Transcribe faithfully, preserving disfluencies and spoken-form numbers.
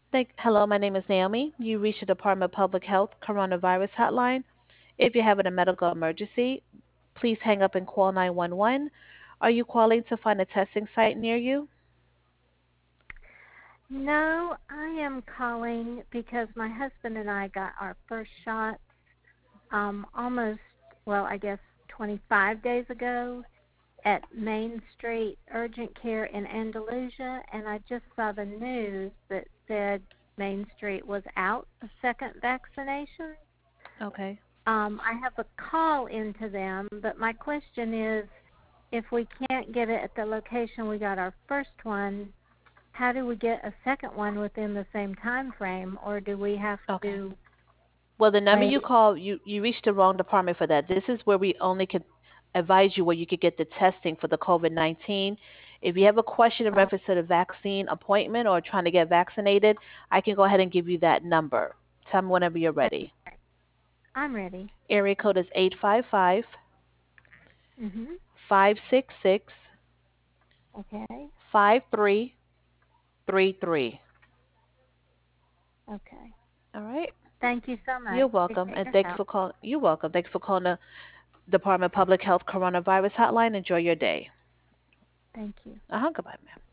Thank, hello, my name is Naomi. You reached the Department of Public Health Coronavirus Hotline. If you're having a medical emergency, please hang up and call nine one one. Are you calling to find a testing site near you? No, I am calling because my husband and I got our first shot um, almost, well, I guess twenty-five days ago at Main Street Urgent Care in Andalusia, and I just saw the news that said Main Street was out of second vaccination. Okay. Um, I have a call into them, but my question is if we can't get it at the location we got our first one, how do we get a second one within the same time frame, or do we have Okay. to Well, the number wait? you call, you, you reached the wrong department for that. This is where we only can advise you where you could get the testing for the COVID nineteen. If you have a question in Uh, reference to the vaccine appointment or trying to get vaccinated, I can go ahead and give you that number. Tell me whenever you're ready. I'm ready. Area code is eight five five, Mhm. five six six, Okay. five three three three. Okay. All right. Thank you so You're much. welcome. Appreciate And your thanks help. for calling. You're welcome. Thanks for calling the Department of Public Health Coronavirus Hotline. Enjoy your day. Thank you. Uh huh. Goodbye, ma'am.